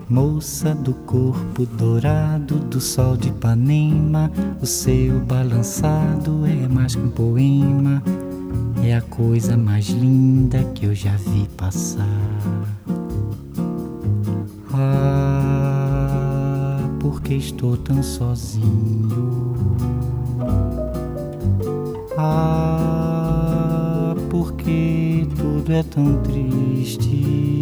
Moça do corpo dourado do sol de Ipanema, o seu balançado é mais que um poema, é a coisa mais linda que eu já vi passar. Ah, porque estou tão sozinho? Ah, porque tudo é tão triste?